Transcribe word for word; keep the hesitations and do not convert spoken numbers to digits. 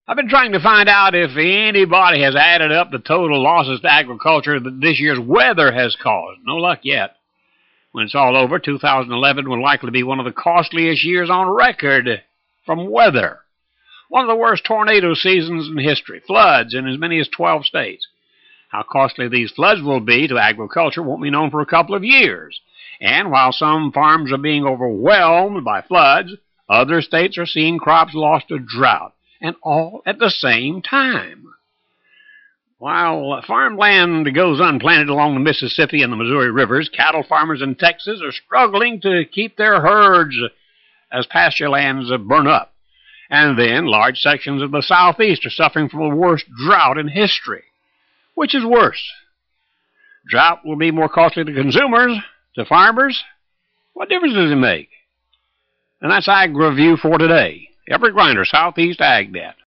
I've been trying to find out if anybody has added up the total losses to agriculture that this year's weather has caused. No luck yet. When it's all over, two thousand eleven will likely be one of the costliest years on record from weather. One of the worst tornado seasons in history. Floods in as many as twelve states. How costly these floods will be to agriculture won't be known for a couple of years. And while some farms are being overwhelmed by floods, other states are seeing crops lost to drought. And all at the same time. While farmland goes unplanted along the Mississippi and the Missouri rivers, cattle farmers in Texas are struggling to keep their herds as pasture lands burn up. And then large sections of the Southeast are suffering from the worst drought in history. Which is worse? Drought will be more costly to consumers, to farmers. What difference does it make? And that's Ag Review for today. Everett Grinder, Southeast Ag Net.